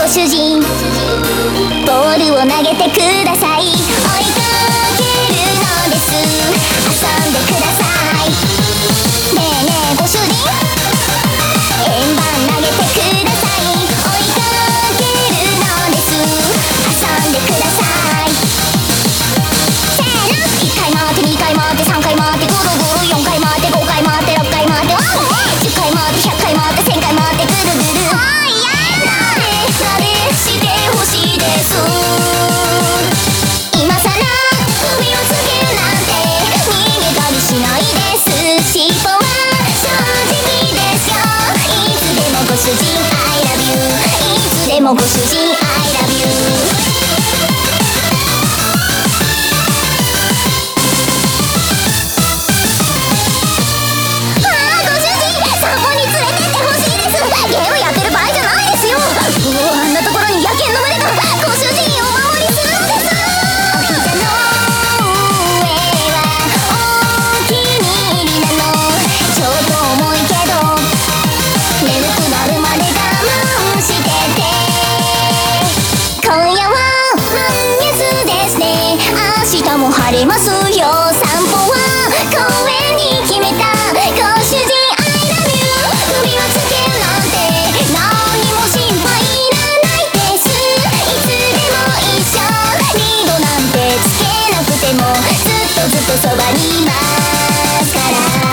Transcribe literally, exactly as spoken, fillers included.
ご主人、ボールを投げてください。追いかけるのです、遊んでください。ねえねえご主人、円盤投げてください。追いかけるのです、遊んでください。せーの、いっかい回ってにかい回ってさんかい回ってぐるぐるよんかい回ってごかい回ってろっかい回ってワンじゅっかい回ってひゃっかい回ってせんかい回ってぐるぐる。もう嫌だ、なでなでしてほしいです。今さら首をつけるなんて逃げたりしないです。尻尾は正直ですよ。いつでもご主人 I love you、 いつでもご主人 I love you。 ああご主人、散歩に連れてってほしいです。ゲームやってる場合じゃないですよ。うわ、あんなところに野犬の群れがご主人をお守りするのです。お膝の上はお気に入りなの。ちょっと重いけど眠くなるまで我慢してて。今夜は満月ですね。明日も晴れますよ。散歩は公園に決めた。ご主人 I love you、 首輪つけるなんて何も心配いらないです。いつでも一緒、リードなんてつけなくてもずっとずっとそばにいますから。